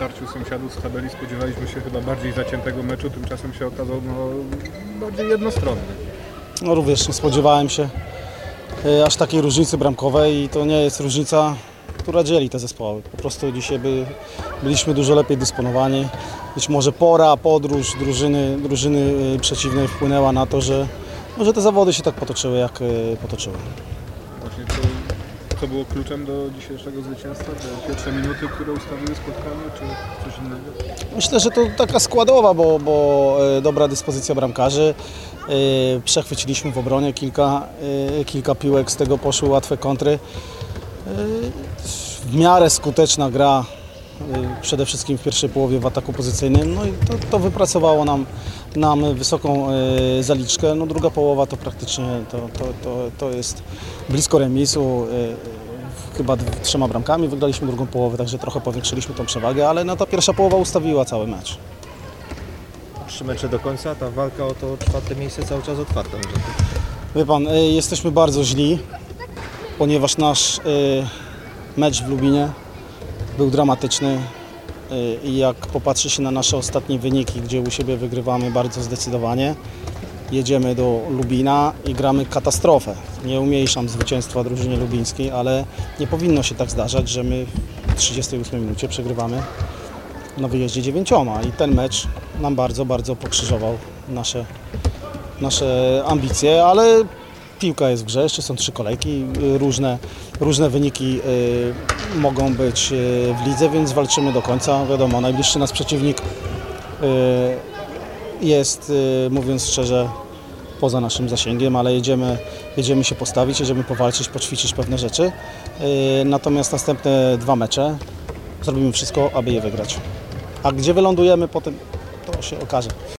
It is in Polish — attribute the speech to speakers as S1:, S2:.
S1: starciu sąsiadów z tabeli spodziewaliśmy się chyba bardziej zaciętego meczu, tymczasem się okazał bardziej jednostronny.
S2: No również nie spodziewałem się aż takiej różnicy bramkowej i to nie jest różnica, która dzieli te zespoły. Po prostu dzisiaj byliśmy dużo lepiej dysponowani. Być może pora, podróż drużyny przeciwnej wpłynęła na to, że te zawody się tak potoczyły, jak potoczyły.
S1: Właśnie co było kluczem do dzisiejszego zwycięstwa? Te pierwsze minuty, które ustawiły spotkanie, czy coś innego?
S2: Myślę, że to taka składowa, bo dobra dyspozycja bramkarzy. Przechwyciliśmy w obronie kilka piłek, z tego poszły łatwe kontry. W miarę skuteczna gra, przede wszystkim w pierwszej połowie w ataku pozycyjnym. No i to wypracowało nam wysoką zaliczkę. No druga połowa to praktycznie to jest blisko remisu. Chyba 3 bramkami wygraliśmy drugą połowę, także trochę powiększyliśmy tą przewagę, ale no ta pierwsza połowa ustawiła cały mecz.
S3: 3 mecze do końca, ta walka o to 4. miejsce cały czas otwarta.
S2: Wie pan, jesteśmy bardzo źli, ponieważ nasz mecz w Lubinie był dramatyczny i jak popatrzy się na nasze ostatnie wyniki, gdzie u siebie wygrywamy bardzo zdecydowanie, jedziemy do Lubina i gramy katastrofę. Nie umniejszam zwycięstwa drużynie lubińskiej, ale nie powinno się tak zdarzać, że my w 38 minucie przegrywamy na wyjeździe 9 i ten mecz nam bardzo, bardzo pokrzyżował nasze ambicje, ale piłka jest w grze, jeszcze są 3 kolejki, różne wyniki mogą być w lidze, więc walczymy do końca. Wiadomo, najbliższy nas przeciwnik jest, mówiąc szczerze, poza naszym zasięgiem, ale jedziemy się postawić, jedziemy powalczyć, poćwiczyć pewne rzeczy. Natomiast następne 2 mecze zrobimy wszystko, aby je wygrać. A gdzie wylądujemy potem, to się okaże.